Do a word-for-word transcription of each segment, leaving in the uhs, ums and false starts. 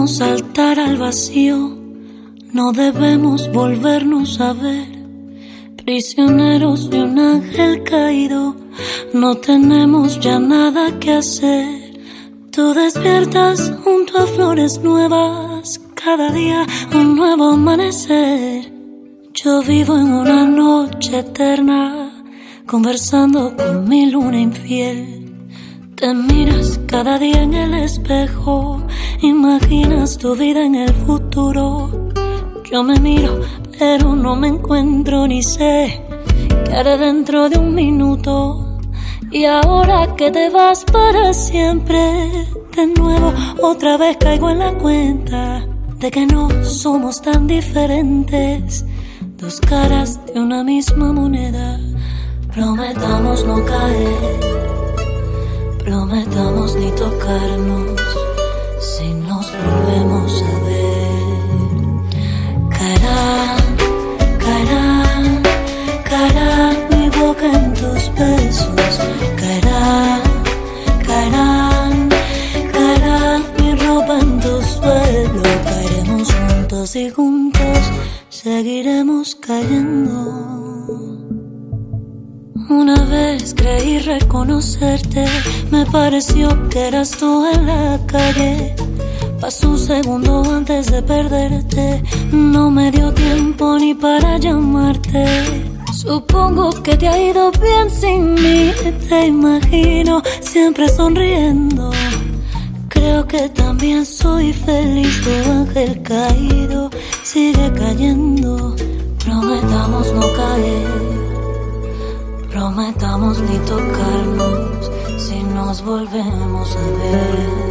debemos saltar al vacío, no debemos volvernos a ver. Prisioneros de un ángel caído, no tenemos ya nada que hacer. Tú despiertas junto a flores nuevas, cada día un nuevo amanecer. Yo vivo en una noche eterna, conversando con mi luna infiel. Te miras cada día en el espejo, imaginas tu vida en el futuro. Yo me miro, pero no me encuentro ni sé qué haré dentro de un minuto. Y ahora que te vas para siempre, de nuevo otra vez caigo en la cuenta de que no somos tan diferentes, dos caras de una misma moneda. Prometamos no caer, prometamos ni tocarnos si nos volvemos a ver. Caerá, caerá, caerá mi boca en tus besos. Caerá, caerá, caerá mi ropa en tu suelo. Caeremos juntos y juntos seguiremos cayendo. Una vez creí reconocerte, me pareció que eras tú en la calle. Pasó un segundo antes de perderte, no me dio tiempo ni para llamarte. Supongo que te ha ido bien sin mí, te imagino siempre sonriendo. Creo que también soy feliz, tu ángel caído sigue cayendo. Prometamos no caer, prometamos ni tocarnos si nos volvemos a ver.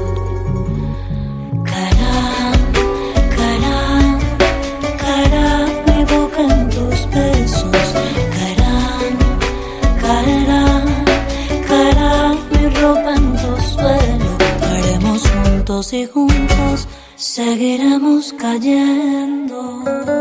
Caerá, caerá, caerá mi boca en tus besos. Caerá, caerá, caerá mi ropa en tu suelo. Caeremos juntos y juntos seguiremos cayendo.